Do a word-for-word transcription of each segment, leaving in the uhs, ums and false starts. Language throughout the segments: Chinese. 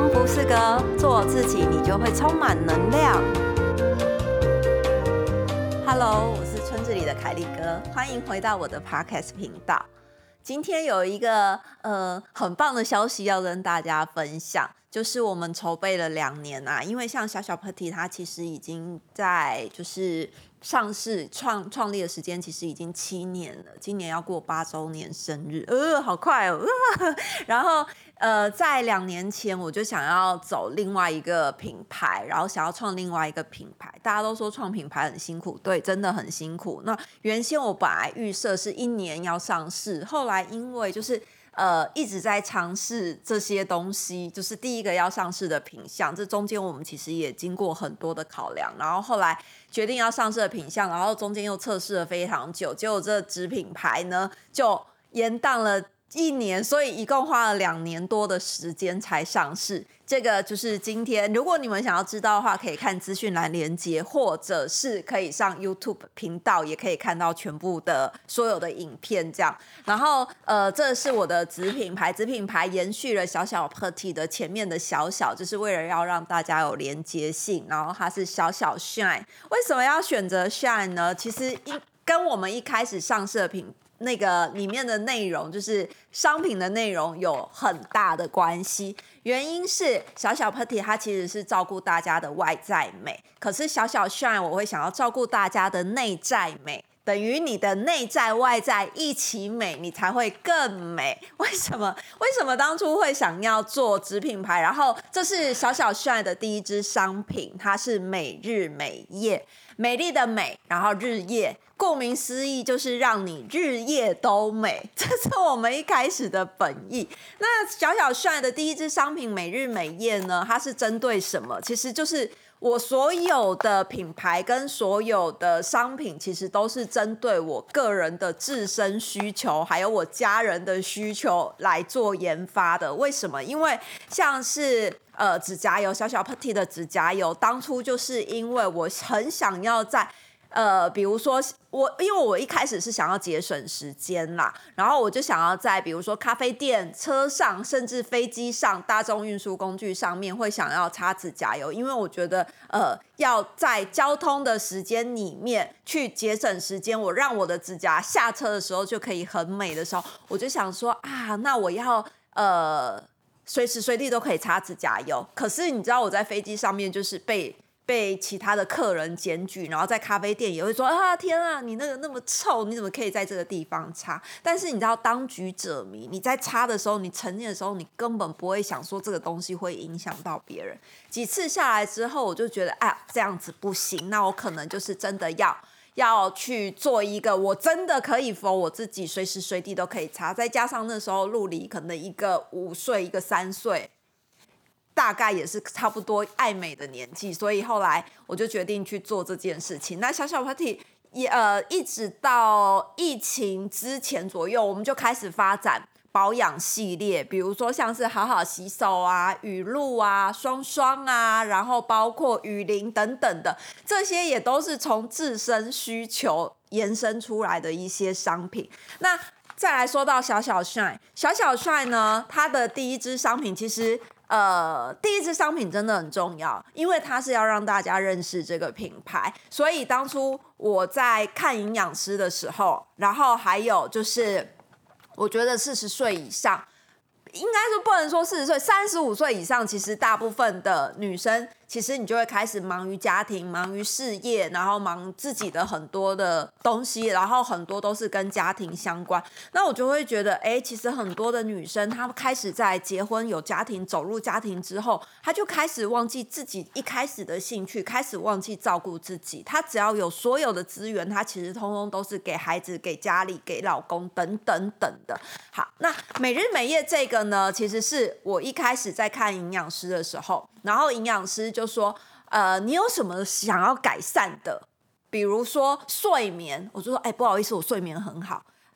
康不是个做自己你就会充满能量。Hello， 我是村子里的凯莉哥，欢迎回到我的 Podcast 频道。今天有一个呃很棒的消息要跟大家分享，就是我们筹备了两年啊，因为像小小 Petty 它其实已经在就是上市创创立的时间其实已经七年了，今年要过八周年生日，呃，好快哦！然后呃，在两年前我就想要走另外一个品牌，然后想要创另外一个品牌。大家都说创品牌很辛苦，对，真的很辛苦。那原先我本来预设是一年要上市，后来因为就是呃一直在尝试这些东西，就是第一个要上市的品项，这中间我们其实也经过很多的考量，然后后来决定要上市的品项，然后中间又测试了非常久，结果这子品牌呢就延宕了一年，所以一共花了两年多的时间才上市。这个就是今天，如果你们想要知道的话，可以看资讯栏连结，或者是可以上 YouTube 频道，也可以看到全部的所有的影片这样。然后呃，这是我的子品牌，子品牌延续了小小 Petty 的前面的小小，就是为了要让大家有连结性，然后它是小小 Shine。为什么要选择 Shine 呢？其实跟我们一开始上市的品那个里面的内容，就是商品的内容有很大的关系。原因是小小 Petty 它其实是照顾大家的外在美，可是小小 Shine 我会想要照顾大家的内在美，等于你的内在外在一起美，你才会更美。为什么？为什么当初会想要做子品牌？然后这是小小 Shine 的第一支商品，它是每日美业，美丽的美，然后日夜，顾名思义就是让你日夜都美，这是我们一开始的本意。那小小 Shine 的第一支商品每日美业呢，它是针对什么？其实就是我所有的品牌跟所有的商品其实都是针对我个人的自身需求还有我家人的需求来做研发的。为什么？因为像是呃指甲油，小小 Petty 的指甲油当初就是因为我很想要在呃，比如说我，因为我一开始是想要节省时间啦，然后我就想要在比如说咖啡店、车上，甚至飞机上、大众运输工具上面会想要擦指甲油，因为我觉得呃，要在交通的时间里面去节省时间，我让我的指甲下车的时候就可以很美的时候，我就想说啊，那我要呃随时随地都可以擦指甲油。可是你知道我在飞机上面就是被。被其他的客人检举，然后在咖啡店也会说啊，天啊，你那个那么臭，你怎么可以在这个地方擦？但是你知道当局者迷，你在擦的时候，你沉浸的时候，你根本不会想说这个东西会影响到别人。几次下来之后，我就觉得哎，这样子不行，那我可能就是真的要要去做一个我真的可以 for 我自己随时随地都可以擦，再加上那时候陆离可能一个五岁，一个三岁。大概也是差不多爱美的年纪，所以后来我就决定去做这件事情。那小小 Petty 也呃，一直到疫情之前左右，我们就开始发展保养系列，比如说像是好好洗手啊、雨露啊、双双啊，然后包括雨林等等的，这些也都是从自身需求延伸出来的一些商品。那再来说到小小 Shine， 小小 Shine 呢，它的第一支商品其实。呃，第一支商品真的很重要，因为它是要让大家认识这个品牌。所以当初我在看营养师的时候，然后还有就是，我觉得四十岁以上，应该说不能说四十岁，三十五岁以上，其实大部分的女生，其实你就会开始忙于家庭、忙于事业，然后忙自己的很多的东西，然后很多都是跟家庭相关。那我就会觉得，哎，其实很多的女生，她开始在结婚、有家庭、走入家庭之后，她就开始忘记自己一开始的兴趣，开始忘记照顾自己。她只要有所有的资源，她其实通通都是给孩子、给家里、给老公等等等的。好，那每日美业这个呢，其实是我一开始在看营养师的时候，然后营养师就说，呃，你有什么想要改善的？比如说睡眠，我就说，哎，不好意思，我睡眠很好。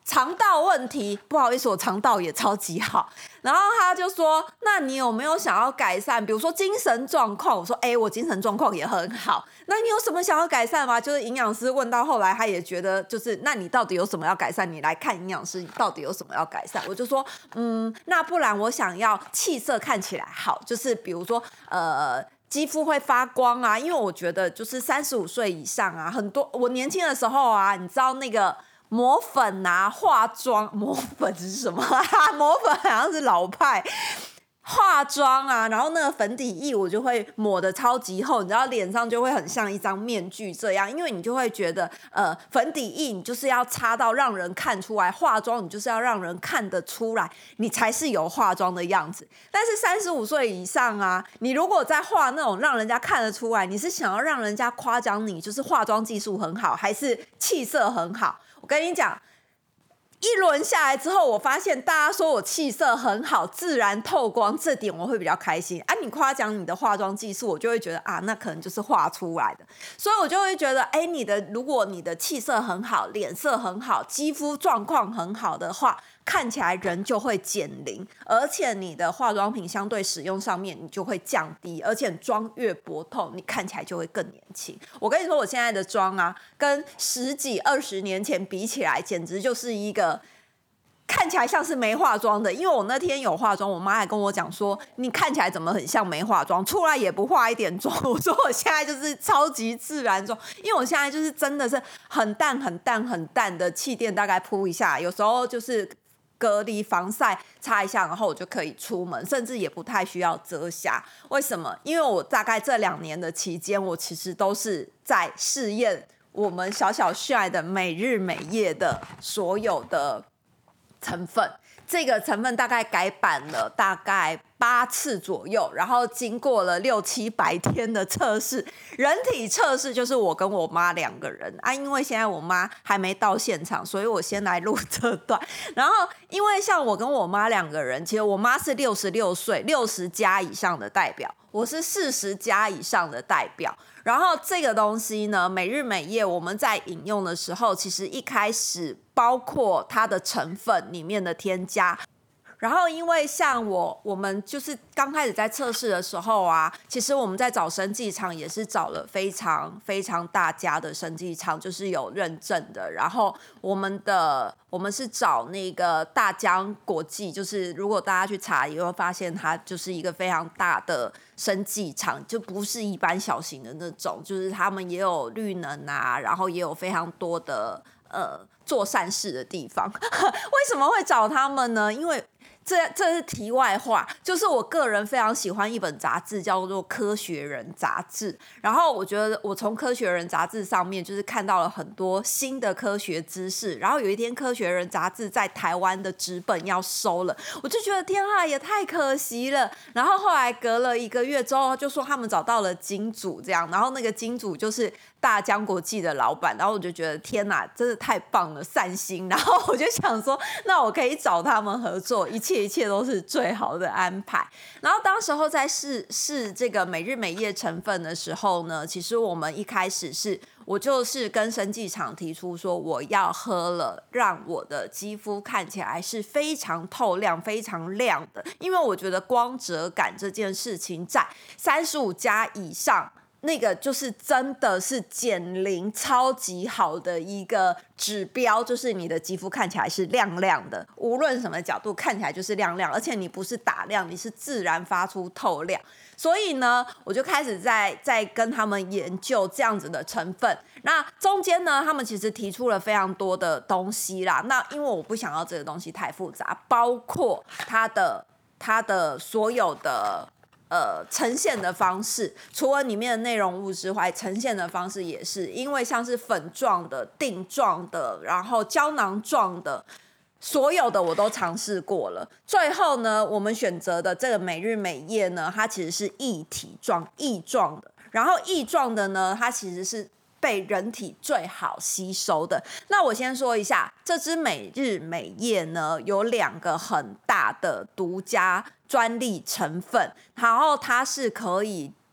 肠道问题，不好意思，我肠道也超级好。然后他就说，那你有没有想要改善，比如说精神状况？我说，哎、欸，我精神状况也很好。那你有什么想要改善吗？就是营养师问到后来，他也觉得，就是那你到底有什么要改善？你来看营养师，你到底有什么要改善？我就说，嗯，那不然我想要气色看起来好，就是比如说，呃。肌肤会发光啊，因为我觉得就是三十五岁以上啊，很多我年轻的时候啊，你知道那个抹粉啊、化妆抹粉是什么？抹粉好像是老派。化妆啊，然后那个粉底液我就会抹得超级厚，你知道脸上就会很像一张面具这样，因为你就会觉得呃粉底液你就是要擦到让人看出来，化妆你就是要让人看得出来你才是有化妆的样子。但是三十五岁以上啊，你如果在画那种让人家看得出来，你是想要让人家夸奖你就是化妆技术很好，还是气色很好？我跟你讲，一轮下来之后，我发现大家说我气色很好，自然透光，这点我会比较开心啊。你夸奖你的化妆技术，我就会觉得啊，那可能就是画出来的，所以我就会觉得，哎，你的如果你的气色很好，脸色很好，肌肤状况很好的话，看起来人就会减龄，而且你的化妆品相对使用上面你就会降低，而且妆越薄透，你看起来就会更年轻。我跟你说，我现在的妆啊，跟十几二十年前比起来，简直就是一个看起来像是没化妆的。因为我那天有化妆，我妈还跟我讲说，你看起来怎么很像没化妆，出来也不化一点妆。我说我现在就是超级自然妆，因为我现在就是真的是很淡很淡很淡的气垫，大概铺一下，有时候就是隔离防晒擦一下，然后我就可以出门，甚至也不太需要遮瑕。为什么？因为我大概这两年的期间，我其实都是在试验我们小小 Shine 的每日每夜的所有的成分。这个成分大概改版了大概八次左右，然后经过了六七百天的测试，人体测试就是我跟我妈两个人啊，因为现在我妈还没到现场，所以我先来录这段。然后因为像我跟我妈两个人，其实我妈是六十六岁，六十加以上的代表，我是四十加以上的代表。然后这个东西呢，每日每夜我们在饮用的时候，其实一开始包括它的成分里面的添加。然后因为像我我们就是刚开始在测试的时候啊，其实我们在找生技厂也是找了非常非常大家的生技厂，就是有认证的。然后我们的我们是找那个大江国际，就是如果大家去查也会发现它就是一个非常大的生技厂，就不是一般小型的那种，就是他们也有绿能啊，然后也有非常多的呃做善事的地方。为什么会找他们呢？因为这这是题外话，就是我个人非常喜欢一本杂志，叫做《科学人》杂志。然后我觉得我从《科学人》杂志上面就是看到了很多新的科学知识。然后有一天，《科学人》杂志在台湾的纸本要收了，我就觉得天啊，也太可惜了。然后后来隔了一个月之后，就说他们找到了金主，这样，然后那个金主就是大江国际的老板。然后我就觉得天哪，真的太棒了，善心。然后我就想说，那我可以找他们合作，一切一切都是最好的安排。然后当时候在试试这个每日每夜成分的时候呢，其实我们一开始是我就是跟生技厂提出说，我要喝了让我的肌肤看起来是非常透亮非常亮的，因为我觉得光泽感这件事情在三十五加以上，那个就是真的是减龄超级好的一个指标，就是你的肌肤看起来是亮亮的，无论什么角度看起来就是亮亮，而且你不是打亮，你是自然发出透亮。所以呢，我就开始在在跟他们研究这样子的成分。那中间呢，他们其实提出了非常多的东西啦。那因为我不想要这个东西太复杂，包括它的它的所有的呃，呈现的方式，除了里面的内容物之外，呈现的方式也是，因为像是粉状的、锭状的，然后胶囊状的，所有的我都尝试过了。最后呢，我们选择的这个每日每夜呢，它其实是液体状、液状的，然后液状的呢，它其实是被人体最好吸收的。那我先说一下，这支每日每夜呢，有两个很大的独家专利成分，然后它是可以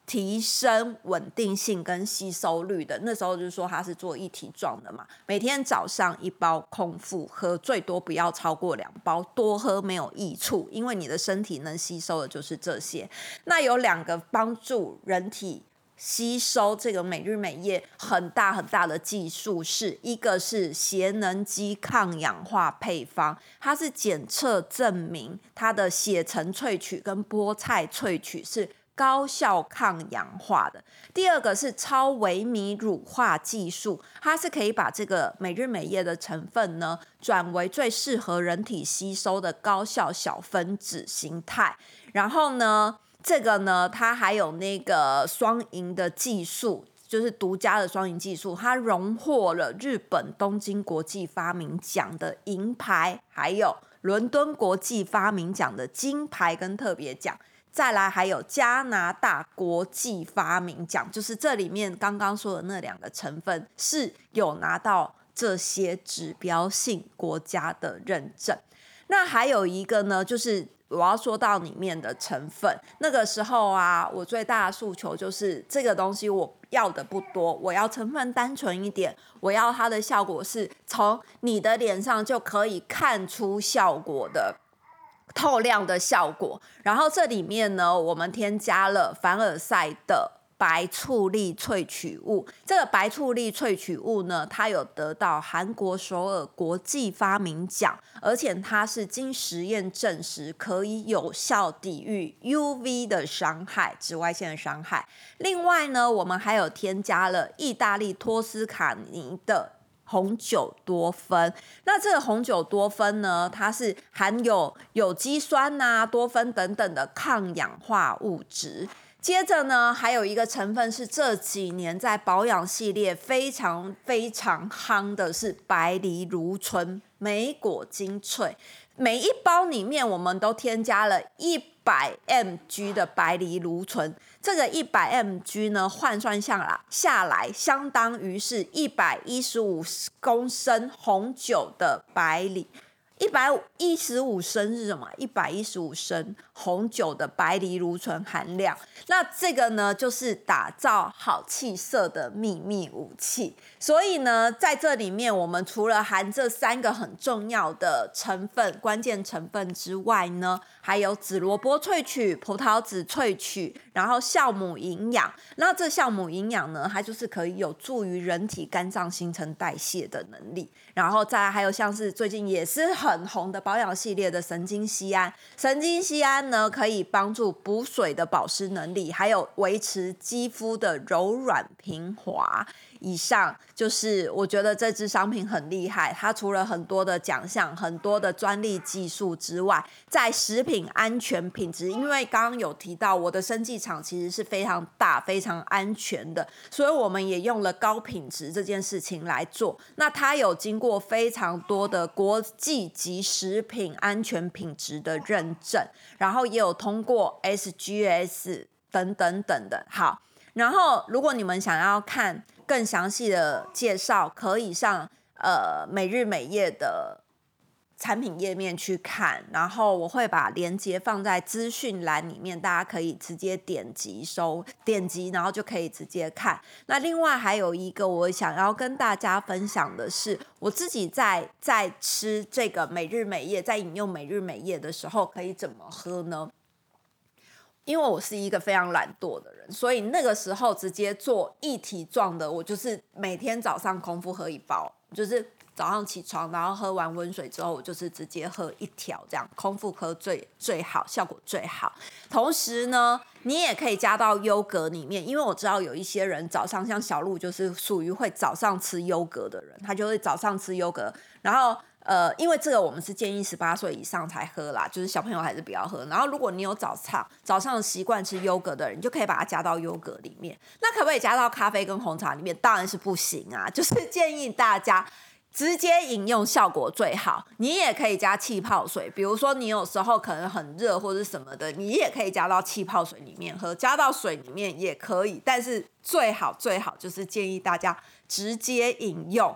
提升稳定性跟吸收率的。那时候就是说它是做一体状的嘛，每天早上一包空腹喝，最多不要超过两包，多喝没有益处，因为你的身体能吸收的就是这些。那有两个帮助人体吸收这个每日每夜很大很大的技术，是一个是血能基抗氧化配方，它是检测证明它的血橙萃取跟菠菜萃取是高效抗氧化的。第二个是超微米乳化技术，它是可以把这个每日每夜的成分呢转为最适合人体吸收的高效小分子形态。然后呢这个呢它还有那个双赢的技术，就是独家的双赢技术，它荣获了日本东京国际发明奖的银牌，还有伦敦国际发明奖的金牌跟特别奖，再来还有加拿大国际发明奖，就是这里面刚刚说的那两个成分是有拿到这些指标性国家的认证。那还有一个呢，就是我要说到里面的成分，那个时候啊，我最大的诉求就是这个东西我要的不多，我要成分单纯一点，我要它的效果是从你的脸上就可以看出效果的透亮的效果。然后这里面呢，我们添加了凡尔赛的白醋栗萃取物。这个白醋栗萃取物呢，它有得到韩国首尔国际发明奖，而且它是经实验证实可以有效抵御 U V 的伤害，紫外线的伤害。另外呢，我们还有添加了意大利托斯卡尼的红酒多酚。那这个红酒多酚呢，它是含有有机酸啊、多酚等等的抗氧化物质。接着呢，还有一个成分是这几年在保养系列非常非常夯的，是白藜芦醇莓果精粹。每一包里面我们都添加了一百 毫克 的白藜芦醇，这个一百 毫克 呢换算下来下来相当于是一百一十五公升红酒的白藜。一百一十五升是什么？一百一十五升红酒的白藜芦醇含量。那这个呢，就是打造好气色的秘密武器。所以呢，在这里面，我们除了含这三个很重要的成分、关键成分之外呢，还有紫萝卜萃取、葡萄籽萃取，然后酵母营养。那这酵母营养呢，它就是可以有助于人体肝脏新陈代谢的能力。然后再来还有像是最近也是很红的保养系列的神经酰胺，神经酰胺呢可以帮助补水的保湿能力，还有维持肌肤的柔软平滑。以上就是我觉得这支商品很厉害，它除了很多的奖项、很多的专利技术之外，在食品安全品质，因为刚刚有提到我的生技厂其实是非常大、非常安全的，所以我们也用了高品质这件事情来做。那它有经过非常多的国际级食品安全品质的认证，然后也有通过 S G S 等等等的。好，然后如果你们想要看更详细的介绍，可以上呃每日每夜的产品页面去看，然后我会把连结放在资讯栏里面，大家可以直接点击收点击，然后就可以直接看。那另外还有一个我想要跟大家分享的是，我自己在在吃这个每日每夜，在饮用每日每夜的时候可以怎么喝呢？因为我是一个非常懒惰的人，所以那个时候直接做一体状的，我就是每天早上空腹喝一包，就是早上起床，然后喝完温水之后，我就是直接喝一条，这样空腹喝最最好，效果最好。同时呢，你也可以加到优格里面，因为我知道有一些人早上像小鹿就是属于会早上吃优格的人，他就会早上吃优格，然后。呃，因为这个我们是建议十八岁以上才喝啦，就是小朋友还是不要喝。然后如果你有早上早上习惯吃优格的人，你就可以把它加到优格里面。那可不可以加到咖啡跟红茶里面？当然是不行啊，就是建议大家直接饮用效果最好。你也可以加气泡水，比如说你有时候可能很热或者什么的，你也可以加到气泡水里面喝，加到水里面也可以。但是最好最好就是建议大家直接饮用。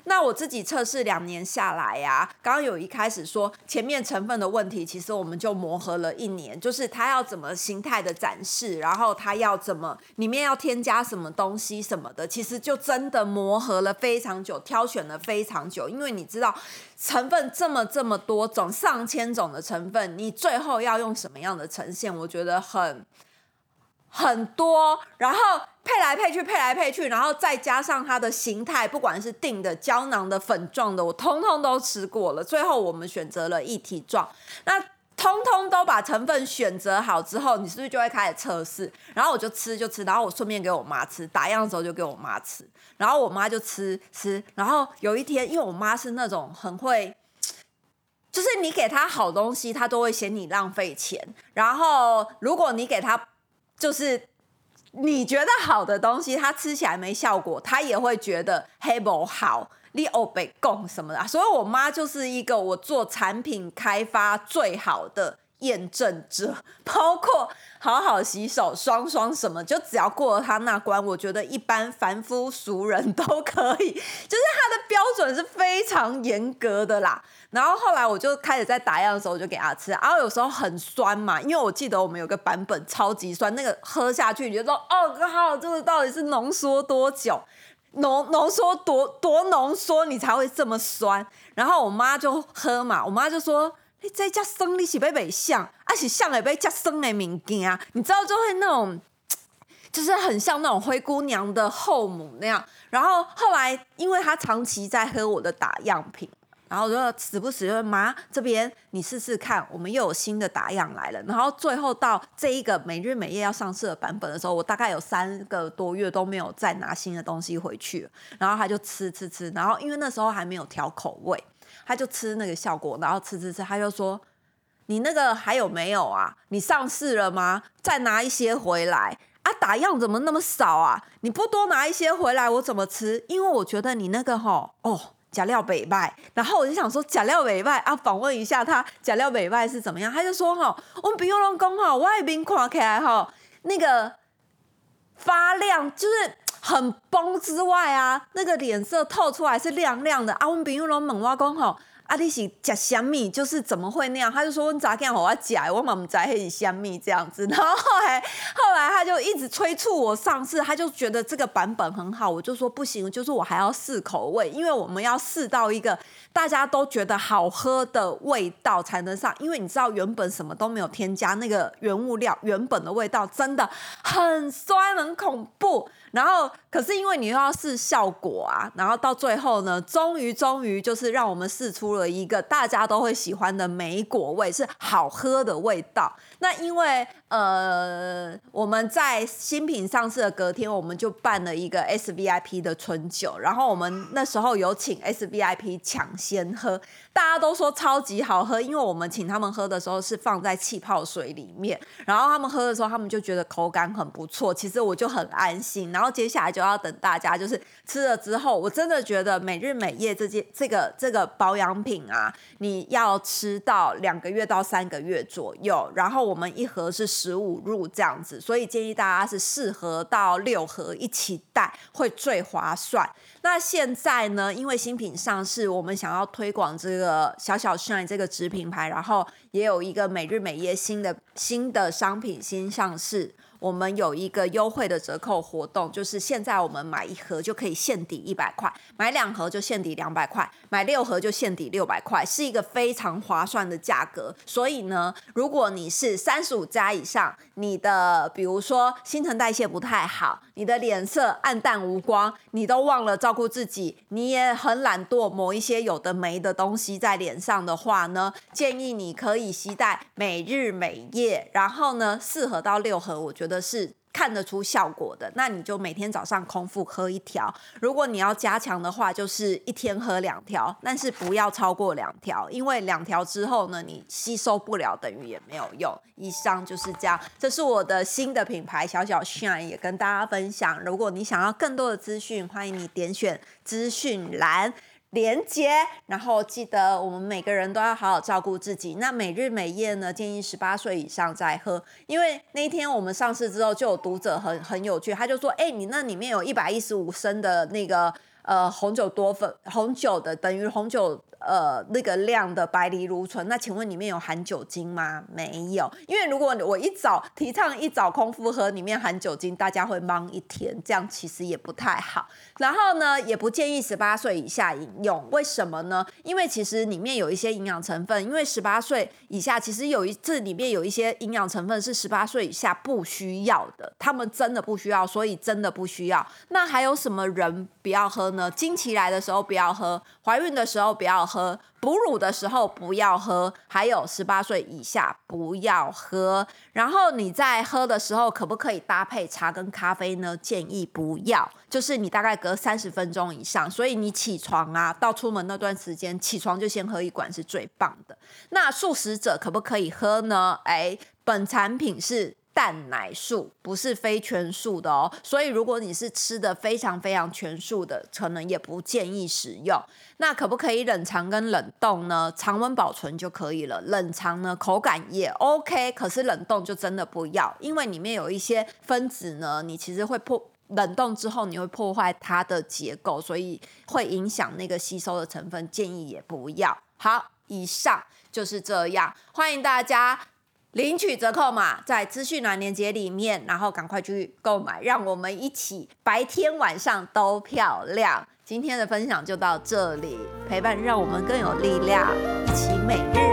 那我自己测试两年下来啊，刚刚有一开始说前面成分的问题，其实我们就磨合了一年，就是它要怎么形态的展示，然后它要怎么里面要添加什么东西什么的，其实就真的磨合了非常久，挑选了非常久，因为你知道成分这么这么多种，上千种的成分，你最后要用什么样的呈现，我觉得很很多，然后配来配去配来配去，然后再加上它的形态，不管是定的、胶囊的、粉状的，我通通都吃过了。最后我们选择了一体状。那通通都把成分选择好之后，你是不是就会开始测试？然后我就吃就吃，然后我顺便给我妈吃，打样的时候就给我妈吃，然后我妈就吃吃。然后有一天，因为我妈是那种很会，就是你给她好东西，她都会嫌你浪费钱。然后如果你给她就是你觉得好的东西，它吃起来没效果，它也会觉得黑不好，你欧北贡什么的。所以我妈就是一个我做产品开发最好的验证者，包括好好洗手、双双什么，就只要过了她那关，我觉得一般凡夫俗人都可以，就是她的标准是非常严格的啦。然后后来我就开始在打样的时候我就给他吃，然后有时候很酸嘛，因为我记得我们有个版本超级酸，那个喝下去你就说哦靠，这个到底是浓缩多久，浓浓缩多多浓缩你才会这么酸。然后我妈就喝嘛，我妈就说你这加酸你是要不像，啊是像的要加酸的物件，你知道就会那种就是很像那种灰姑娘的后母那样。然后后来因为她长期在喝我的打样品，然后我就时不时就妈这边你试试看，我们又有新的打样来了。然后最后到这一个每日每夜要上市的版本的时候，我大概有三个多月都没有再拿新的东西回去。然后他就吃吃吃，然后因为那时候还没有调口味，他就吃那个效果，然后吃吃吃，他就说你那个还有没有啊？你上市了吗？再拿一些回来啊！打样怎么那么少啊？你不多拿一些回来，我怎么吃？因为我觉得你那个吼哦。假料北拜，然后我就想说假料北拜啊，访问一下他假料北拜是怎么样？他就说哈，我们不用拢讲哈，我那边看起来哈，那个发亮就是很崩之外啊，那个脸色透出来是亮亮的啊。我们朋友拢问我讲吼，啊你是吃什么？就是怎么会那样？他就说我早间给我吃，我嘛不知道那是什么这样子。然后后来后来他就一直催促我上市，他就觉得这个版本很好，我就说不行，就是我还要试口味，因为我们要试到一个大家都觉得好喝的味道才能上。因为你知道原本什么都没有添加，那个原物料原本的味道真的很酸很恐怖。然后可是因为你又要试效果啊，然后到最后呢，终于终于就是让我们试出了一个大家都会喜欢的莓果味，是好喝的味道。那因为呃我们在新品上市的隔天，我们就办了一个 S V I P 的春酒，然后我们那时候有请 S V I P 抢先喝，大家都说超级好喝，因为我们请他们喝的时候是放在气泡水里面，然后他们喝的时候他们就觉得口感很不错，其实我就很安心。然后接下来就要等大家就是吃了之后，我真的觉得每日每夜这件这个这个保养品啊，你要吃到两个月到三个月左右，然后我们一盒是十五入这样子，所以建议大家是四盒到六盒一起带会最划算。那现在呢，因为新品上市，我们想要推广这个小小 Shine 这个直品牌，然后也有一个每日每夜新的新的商品新上市，我们有一个优惠的折扣活动，就是现在我们买一盒就可以现抵一百块，买两盒就现抵两百块，买六盒就现抵六百块，是一个非常划算的价格。所以呢，如果你是三十五加以上，你的比如说新陈代谢不太好，你的脸色暗淡无光，你都忘了照顾自己，你也很懒惰，抹一些有的没的东西在脸上的话呢，建议你可以携带每日每夜，然后呢四盒到六盒，我觉得是看得出效果的。那你就每天早上空腹喝一条，如果你要加强的话，就是一天喝两条，但是不要超过两条，因为两条之后呢，你吸收不了，等于也没有用。以上就是这样，这是我的新的品牌小小 Shine， 也跟大家分享。如果你想要更多的资讯，欢迎你点选资讯栏连结，然后记得我们每个人都要好好照顾自己。那每日每夜呢，建议十八岁以上再喝，因为那一天我们上市之后，就有读者很很有趣，他就说：“哎、欸，你那里面有一百一十五升的那个呃红酒多酚红酒的等于红酒呃那个量的白藜芦醇，那请问里面有含酒精吗？没有，因为如果我一早提倡一早空腹喝，里面含酒精，大家会忙一天，这样其实也不太好。然后呢，也不建议十八岁以下饮用，为什么呢？因为其实里面有一些营养成分，因为十八岁以下其实有一这里面有一些营养成分是十八岁以下不需要的，他们真的不需要，所以真的不需要。那还有什么人不要喝呢？经期来的时候不要喝，怀孕的时候不要喝，哺乳的时候不要喝，还有十八岁以下不要喝。然后你在喝的时候可不可以搭配茶跟咖啡呢？建议不要，就是你大概隔三十分钟以上，所以你起床啊到出门那段时间起床就先喝一罐是最棒的。那素食者可不可以喝呢？哎，本产品是蛋奶素，不是非全素的哦，所以如果你是吃的非常非常全素的，可能也不建议使用。那可不可以冷藏跟冷冻呢？常温保存就可以了，冷藏呢口感也 OK， 可是冷冻就真的不要，因为里面有一些分子呢，你其实会破冷冻之后你会破坏它的结构，所以会影响那个吸收的成分，建议也不要。好，以上就是这样，欢迎大家领取折扣码在资讯栏连结里面，然后赶快去购买，让我们一起白天晚上都漂亮。今天的分享就到这里，陪伴让我们更有力量，一起每日